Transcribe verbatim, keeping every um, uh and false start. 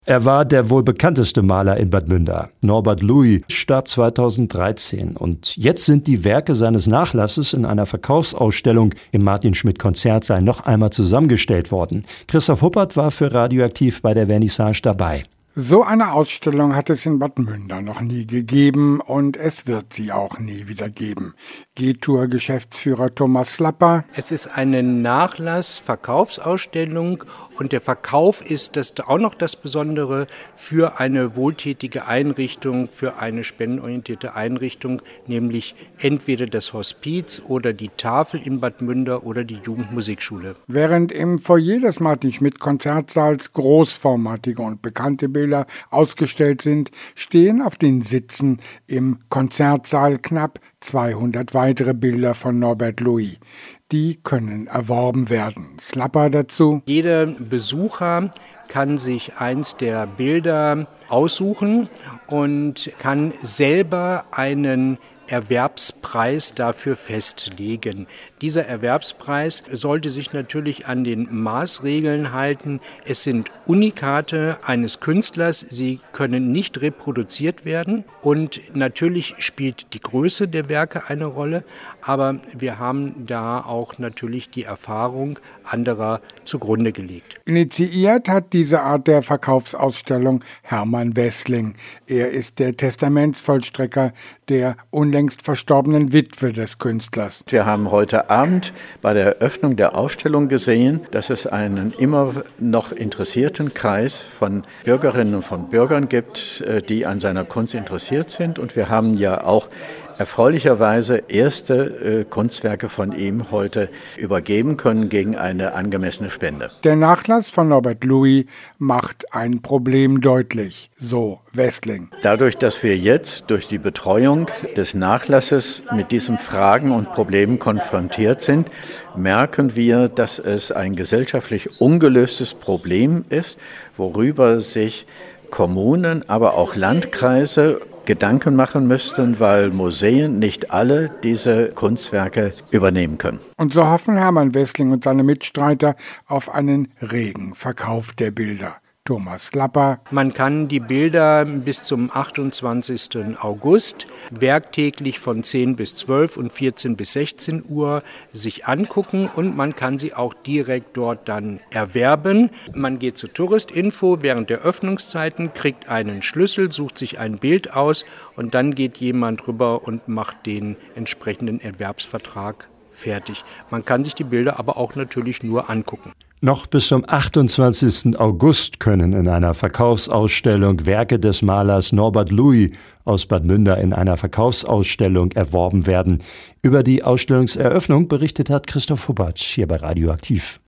Er war der wohl bekannteste Maler in Bad Münder. Norbert Louis starb zweitausenddreizehn und jetzt sind die Werke seines Nachlasses in einer Verkaufsausstellung im Martin-Schmidt-Konzertsaal noch einmal zusammengestellt worden. Christoph Huppert war für Radioaktiv bei der Vernissage dabei. So eine Ausstellung hat es in Bad Münder noch nie gegeben und es wird sie auch nie wieder geben. G-Tour-Geschäftsführer Thomas Slapper. Es ist eine Nachlass-Verkaufsausstellung und der Verkauf ist das auch noch das Besondere für eine wohltätige Einrichtung, für eine spendenorientierte Einrichtung, nämlich entweder das Hospiz oder die Tafel in Bad Münder oder die Jugendmusikschule. Während im Foyer des Martin-Schmidt-Konzertsaals großformatige und bekannte Bilder ausgestellt sind, stehen auf den Sitzen im Konzertsaal knapp zweihundert weitere Bilder von Norbert Louis. Die können erworben werden. Slapper dazu. Jeder Besucher kann sich eins der Bilder aussuchen und kann selber einen Erwerbspreis dafür festlegen. Dieser Erwerbspreis sollte sich natürlich an den Maßregeln halten. Es sind Unikate eines Künstlers, sie können nicht reproduziert werden und natürlich spielt die Größe der Werke eine Rolle, aber wir haben da auch natürlich die Erfahrung anderer zugrunde gelegt. Initiiert hat diese Art der Verkaufsausstellung Hermann Wessling. Er ist der Testamentsvollstrecker der unlängst verstorbenen Witwe des Künstlers. Wir haben heute Abend bei der Eröffnung der Ausstellung gesehen, dass es einen immer noch interessierten Kreis von Bürgerinnen und von Bürgern gibt, die an seiner Kunst interessiert sind. Und wir haben ja auch erfreulicherweise erste äh, Kunstwerke von ihm heute übergeben können gegen eine angemessene Spende. Der Nachlass von Norbert Louis macht ein Problem deutlich, so Wessling. Dadurch, dass wir jetzt durch die Betreuung des Nachlasses mit diesen Fragen und Problemen konfrontiert sind, merken wir, dass es ein gesellschaftlich ungelöstes Problem ist, worüber sich Kommunen, aber auch Landkreise Gedanken machen müssten, weil Museen nicht alle diese Kunstwerke übernehmen können. Und so hoffen Hermann Wessling und seine Mitstreiter auf einen regen Verkauf der Bilder. Thomas Slapper. Man kann die Bilder bis zum achtundzwanzigsten August werktäglich von zehn bis zwölf und vierzehn bis sechzehn Uhr sich angucken und man kann sie auch direkt dort dann erwerben. Man geht zu Touristinfo während der Öffnungszeiten, kriegt einen Schlüssel, sucht sich ein Bild aus und dann geht jemand rüber und macht den entsprechenden Erwerbsvertrag fertig. Man kann sich die Bilder aber auch natürlich nur angucken. Noch bis zum achtundzwanzigsten August können in einer Verkaufsausstellung Werke des Malers Norbert Louis aus Bad Münder in einer Verkaufsausstellung erworben werden. Über die Ausstellungseröffnung berichtet hat Christoph Huppert hier bei Radioaktiv.